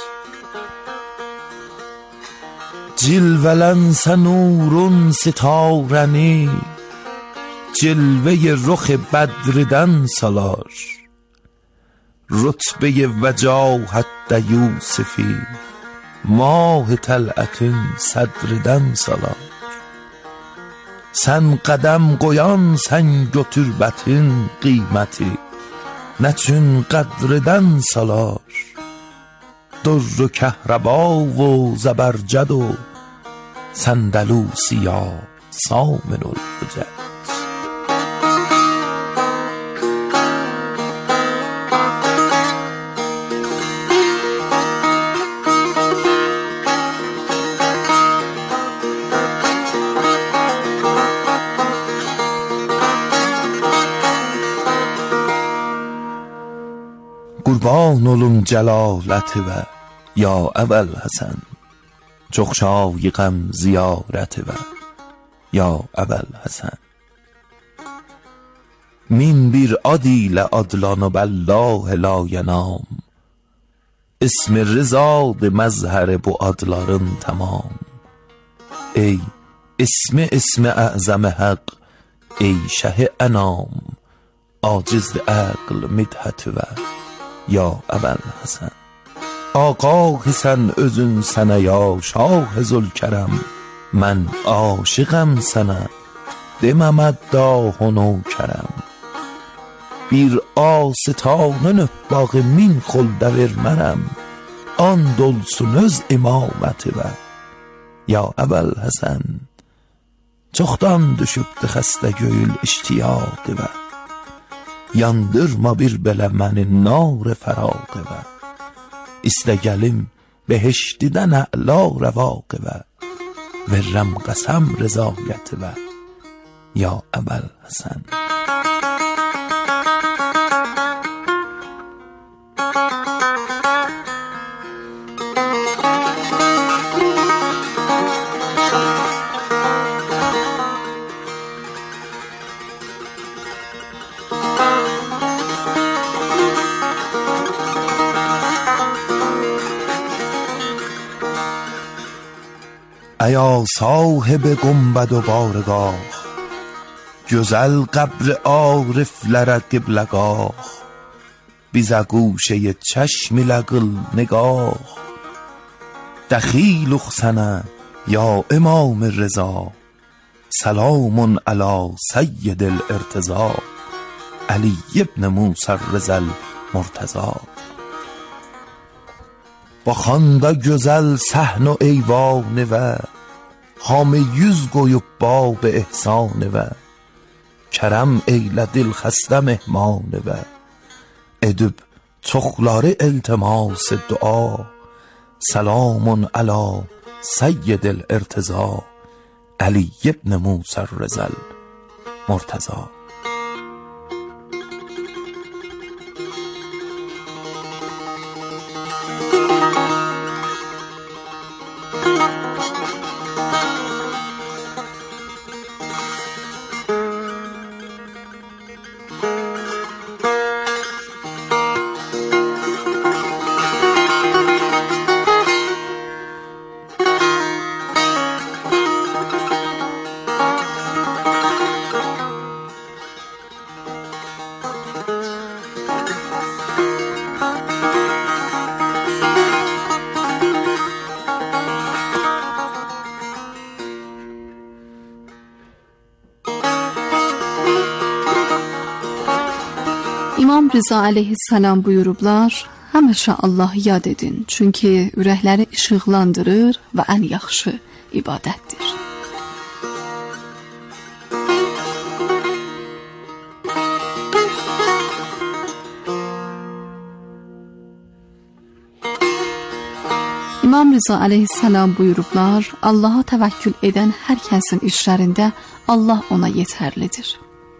جلولن سنورون ستارنی جلوه رخ بدردن سالار رتبه وجاهت یوسفی ماه طلعتün صدردن سالار Sən qədəm qoyan, sən götürbətin qiyməti Nəçün qədridən salar Durru kəhrəba və zəbərcəd o Səndəlusiya saminul hücəc قربان olum cəlaləti və ya əvəl Həsən çox şayiqəm ziyarəti və ya əvəl Həsən min bir ad ilə adlanıb Allah la yenam ismi rızad məzhər bu adların tamam ey ismi ismi əzəmi həq ey şəh ənam acizd əql midhəti və ya əvəl Həsən Ağahi sən özün sənə ya şah zülkərəm Mən aşiqəm sənə deməməd dahı nökərəm Bir asıtanın öpbağı min xoldə vermərəm And olsun öz imaməti və ya əvəl Həsən Çoxdan düşübdü xəstə göyül iştiyaqı və Yandırma bir belə məni nar fəraqı və İstə gəlim behiştidən əla rəvaqı və Verrəm qəsəm rızayəti və ya əvəl Həsən ایا صاحب گنبد و بارگاه، güzel قبر عارفlara قبلگاه. bize گوشه چشم لقل نگاه، دخیل سنه یا امام رضا، سلام علی سید الارتضا، علی ابن موسی الرضا المرتضی. با خانده güzel صحن و ایوان و خام yüz qoyub bab ehsan və kərəm eylə dil xəstə mehman və edib çoxları iltimas dua, selamun ala seyyid el-irtiza, Ali ibn Musa el-Reza el-Murtaza. İmam Rıza aleyhisselam buyurublar, həmişə Allahı yad edin, çünki ürəkləri işıqlandırır və ən yaxşı ibadətdir. İmam Rıza aleyhisselam buyurublar, Allaha təvəkkül edən hər kəsin işlərində Allah ona yetərlidir.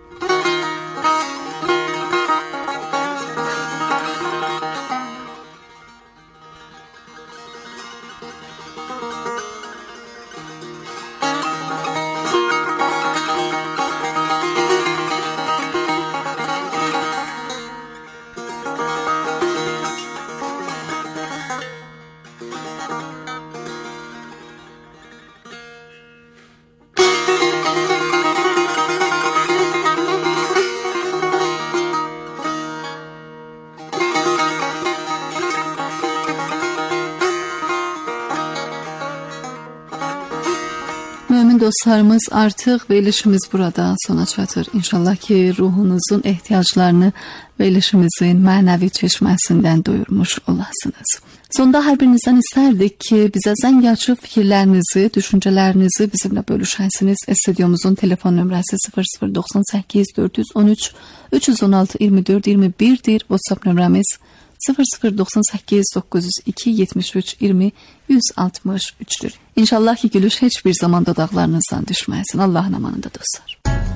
Mömin dostlarımız, artıq verilişimiz burada sona çatır. İnşallah ki ruhunuzun ehtiyaclarını verilişimizin mənəvi çeşməsindən doyurmuş olasınız. Sonda hər birinizdən istərdik ki, bizə zəng açıb fikirlərinizi, düşüncələrinizi bizimlə bölüşəsiniz. Stüdyomuzun telefon nömrəsi sıfır sıfır doxsan səkkiz dörd yüz on üç üç yüz on altı iyirmi dörd iyirmi birdir. WhatsApp nömrəmiz sıfır sıfır doxsan səkkiz doqquz yüz iki yetmiş üç iyirmi yüz altmış üçdür. İnşallah ki gülüş heç bir zaman dodaqlarınızdan düşməsin. Allahın amanında dostlar.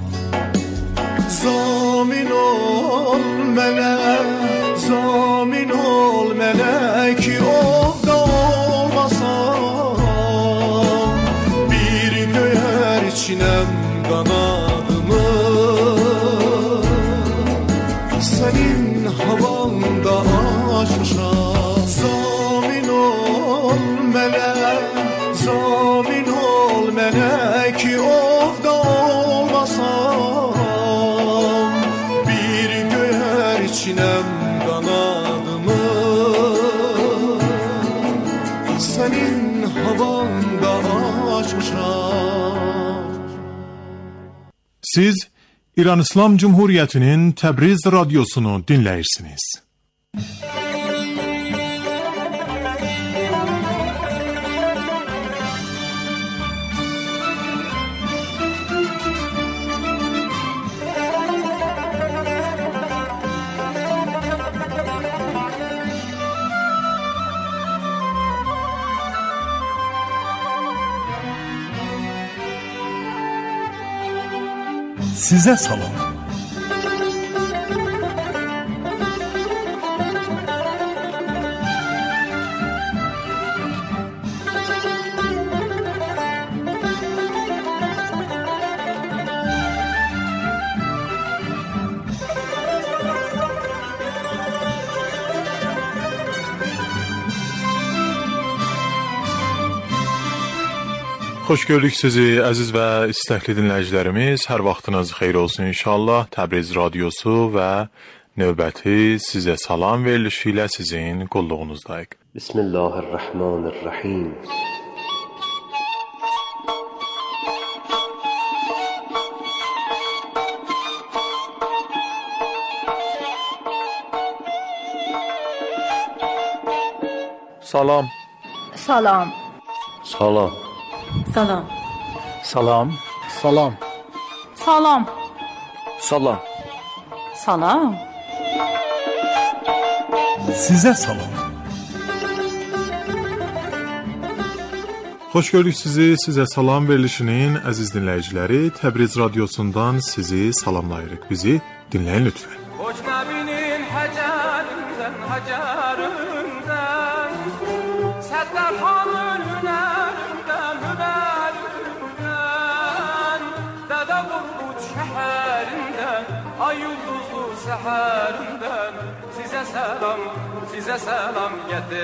Zamin ol melek, zamin ol melek, yolda olmasam bir göğer içinem kanadımı, senin havanda açmışam. Zamin ol melek, zamin ol melek, yolda olmasam bir göğer içinem kanadımı, senin havanda açmışam. Siz İran İslam Cumhuriyeti'nin Təbriz radyosunu dinləyirsiniz. Sizə salam. Xoş gördük sizi əziz və istəkli dinləyicilərimiz. Hər vaxtınız xeyir olsun inşallah. Təbriz radiosu və növbəti sizə salam verilişi ilə sizin qulluğunuzdayıq. Bismillahirrahmanirrahim. Salam. Salam. Salam. Salam. Salam. Salam. Salam. Salam. Salam. Sizə salam. Xoş gördük sizi. Sizə salam verilişinin əziz dinləyiciləri, Təbriz radiosundan sizi salamlayırıq. Bizi dinləyin lütfən. Hoş Nəbinin həcərindən, həcərindən, Səttarxanın hünərindən, hünərindən, Dədə Qorqud şəhərindən, ay ulduzlu səhərindən, sizə səlam, sizə səlam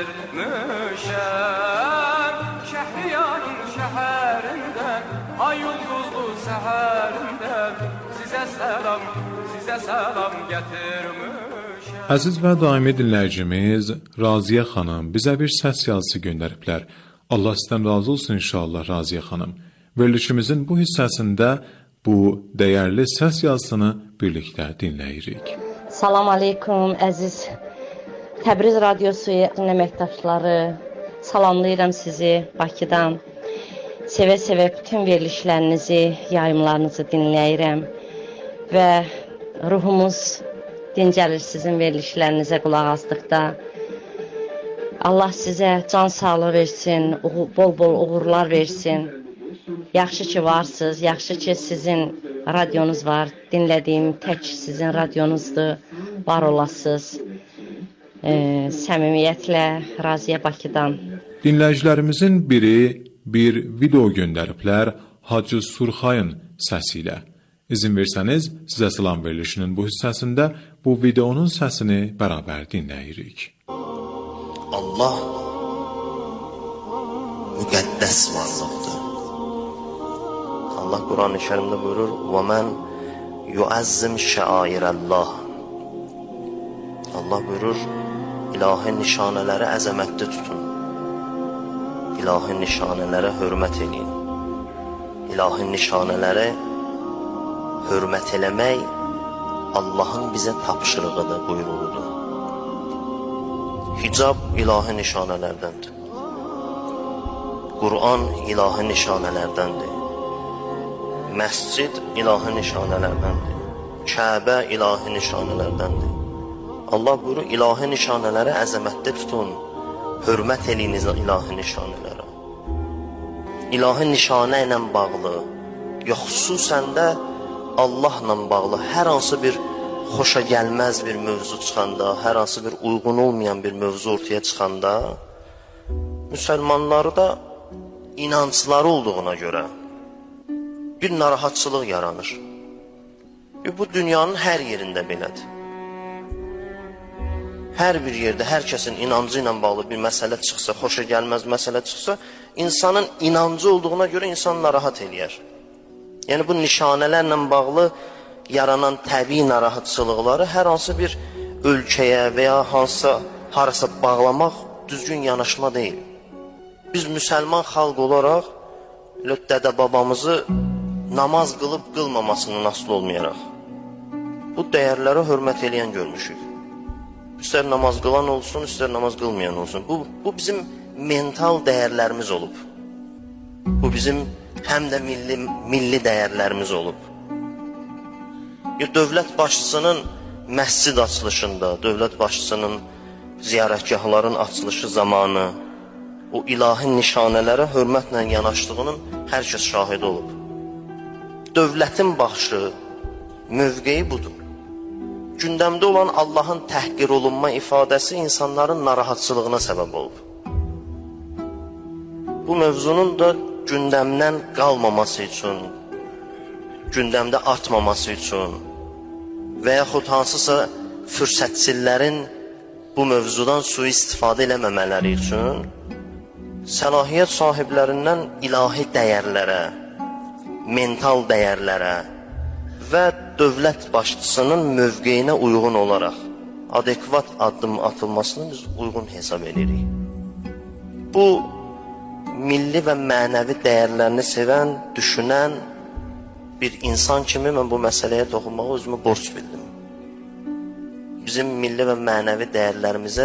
gətirmişəm. Şəhriyarın şəhərindən, ay ulduzlu səhərindən, sizə səlam, sizə səlam gətirmişəm. Əziz və daimi dinləyicimiz Raziyə xanım bizə bir səs yazısı göndəriblər. Allah sizdən razı olsun inşallah Raziyə xanım. Verilişimizin bu hissəsində bu dəyərli səs yazısını birlikdə dinləyirik. Salam aleykum əziz Təbriz radiosu əməkdaşları. Salamlayıram sizi Bakıdan. Sevə-sevə bütün verilişlərinizi, yayımlarınızı dinləyirəm və ruhumuz dincəlir sizin verilişlərinizə qulaq asdıqda. Allah sizə can sağlığı versin, bol-bol uğurlar versin. Yaxşı ki varsınız, yaxşı ki sizin radyonuz var. Dinlədiyim tək sizin radyonuzdur, var olasınız. E, səmimiyyətlə Raziyə Bakıdan. Dinləyicilərimizin biri bir video göndəriblər Hacı Surxayın səsi ilə. İzin versəniz, sizə salam verilişinin bu hissəsində bu videonun səsini bərabər dinləyirik. Allah müqəddəs varlıqdır. Allah Quran-ı Kərimdə buyurur: "Və mən yuəzzim şəairəllah." Allah buyurur: İlahi nişanələri əzəmətli tutun. İlahi nişanələrə hörmət edin. İlahi nişanələri hörmət eləmək Allahın bizə tapşırığıdır, buyruğudur. Hicab ilahi nişanələrdəndir. Quran ilahi nişanələrdəndir. Məscid ilahi nişanələrdəndir. Kəbə ilahi nişanələrdəndir. Allah buyurur, ilahi nişanələri əzəmətli tutun, hörmət eləyiniz ilahi nişanələrə. İlahi nişanə ilə bağlı, yox, xüsusən də Allahla bağlı hər hansı bir xoşa gəlməz bir mövzu çıxanda, hər hansı bir uyğun olmayan bir mövzu ortaya çıxanda, müsəlmanlarda inancları olduğuna görə bir narahatçılıq yaranır. Bu dünyanın hər yerində belədir. Hər bir yerdə, hər kəsin inancı ilə bağlı bir məsələ çıxsa, xoşa gəlməz məsələ çıxsa, insanın inancı olduğuna görə insan narahat eləyər. Yəni bu nişanələrlə bağlı yaranan təbii narahatçılıqları hər hansı bir ölkəyə və ya hansısa harasa bağlamaq düzgün yanaşma deyil. Biz müsəlman xalq olaraq dədə babamızı namaz qılıb qılmamasından asılı olmayaraq bu dəyərlərə hörmət eləyən görmüşük. İstər namaz qılan olsun, istər namaz qılmayan olsun. Bu, bu bizim mental dəyərlərimiz olub. Bu bizim həm də milli, milli dəyərlərimiz olub. Dövlət başçısının məscid açılışında, dövlət başçısının ziyarətgahların açılışı zamanı o ilahi nişanələrə hörmətlə yanaşdığının hər kəs şahid olub. Dövlətin baxışı, mövqeyi budur. Gündəmdə olan Allahın təhqir olunma ifadəsi insanların narahatçılığına səbəb olub. Bu mövzunun da gündəmdən qalmaması üçün, gündəmdə artmaması üçün və yaxud hansısa fürsətçilərin bu mövzudan sui-istifadə eləməmələri üçün səlahiyyət sahiblərindən ilahi dəyərlərə, mental dəyərlərə və dövlət başçısının mövqeyinə uyğun olaraq adekvat addım atılmasını biz uyğun hesab edirik. Bu, milli və mənəvi dəyərlərini sevən, düşünən bir insan kimi mən bu məsələyə toxunmağı özümü borc bildim. Bizim milli və mənəvi dəyərlərimizə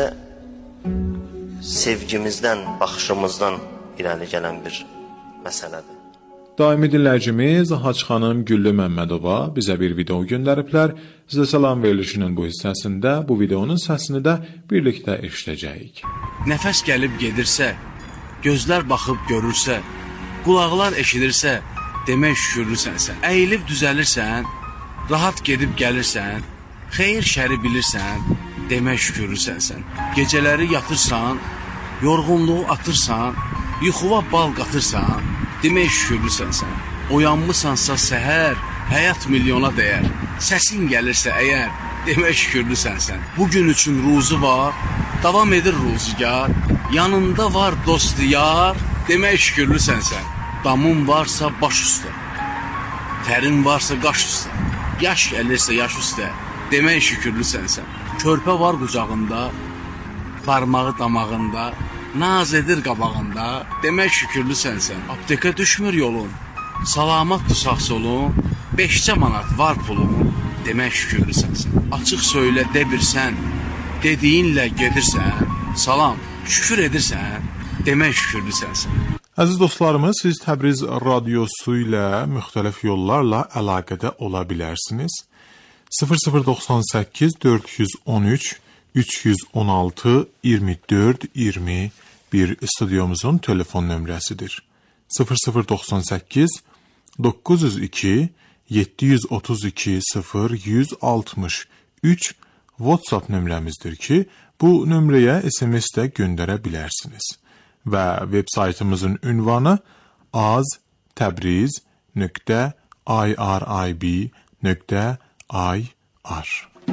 sevgimizdən, baxışımızdan irəli gələn bir məsələdir. Daimi dinləyicimiz Hacı xanım Güllü Məmmədova bizə bir video göndəriblər. Sizə salam verilişinin bu hissəsində bu videonun səsini də birlikdə eşidəcəyik. Nəfəs gəlib gedirsə, gözlər baxıb görürsə, qulaqlar eşidirsə, demək şükürlüsən sən. Əyilib düzəlirsən, rahat gedib gəlirsən, xeyir şəri bilirsən, demək şükürlüsən sən. Gecələri yatırsan, yorğunluğu atırsan, yuxuva bal qatırsan, demək şükürlüsən sən. Oyanmısansa səhər, həyat milyona dəyər. Səsin gəlirsə əgər, demək şükürlüsən sən. Bugün üçün ruzu var, davam edir ruzigar, yanında var dost yar, demək şükürlüsən sən. Damın varsa baş üstə, tərin varsa qaş üstə, yaş gəlirsə yaş üstə, demək şükürlüsən sən. Körpə var qucağında, barmağı damağında, naz edir qabağında, demək şükürlüsən sən. Apteka düşmür yolun, salamatdır sağ solun, beşcə manat var pulun, demək şükürlüsən sən. Açıq söylə de birsən, dediyinlə gedirsən, salam, şükür edirsən, demək şükürlüsən sən. Əziz dostlarımız, siz Təbriz radiosu ilə müxtəlif yollarla əlaqədə ola bilərsiniz. sıfır sıfır doxsan səkkiz dörd yüz on üç üç yüz on altı iyirmi dörd iyirmi bir studiyomuzun telefon nömrəsidir. sıfır sıfır doxsan səkkiz doqquz yüz iki yeddi yüz otuz iki sıfır yüz altmış üç WhatsApp nömrəmizdir ki, bu nömrəyə S M S də göndərə bilərsiniz. Və web saytımızın ünvanı az təbriz nöqtə irib nöqtə ir.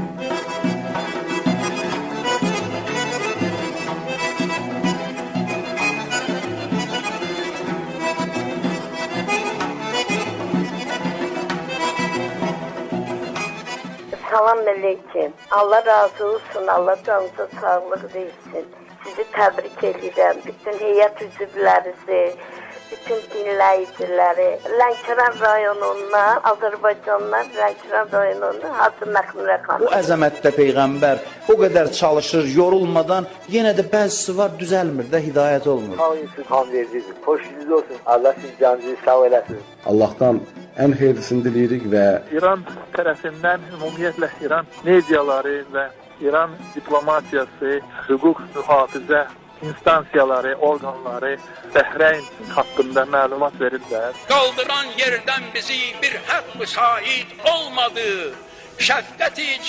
Salam aleyküm. Allah razı olsun. Allah canınıza sağlıq versin. Sizi təbrik edirəm. Bütün heyət üzvlərinizi, bütün dinləyiciləri. Lənkəran rayonundan, Azərbaycandan Lənkəran rayonundan Hacı Məxmurə xanım. Bu əzəmətdə Peyğəmbər o qədər çalışır, yorulmadan, yenə də bəzisi var düzəlmir də, hidayət olmur. Hamınızı kan verdidir. Hoşunuz olsun. Allah siz canınızı sağ eləsin. Allah'tan en hayırlısını dileyirik ve İran tərəfindən ümumiyyətlə İran mediaları və İran diplomatiyası, hüquq mühafizə instansiyaları, orqanları Bəhreyn haqqında məlumat verirlər. Qaldıran yerdən bizi bir haqq müsait olmadı. Şəfqəti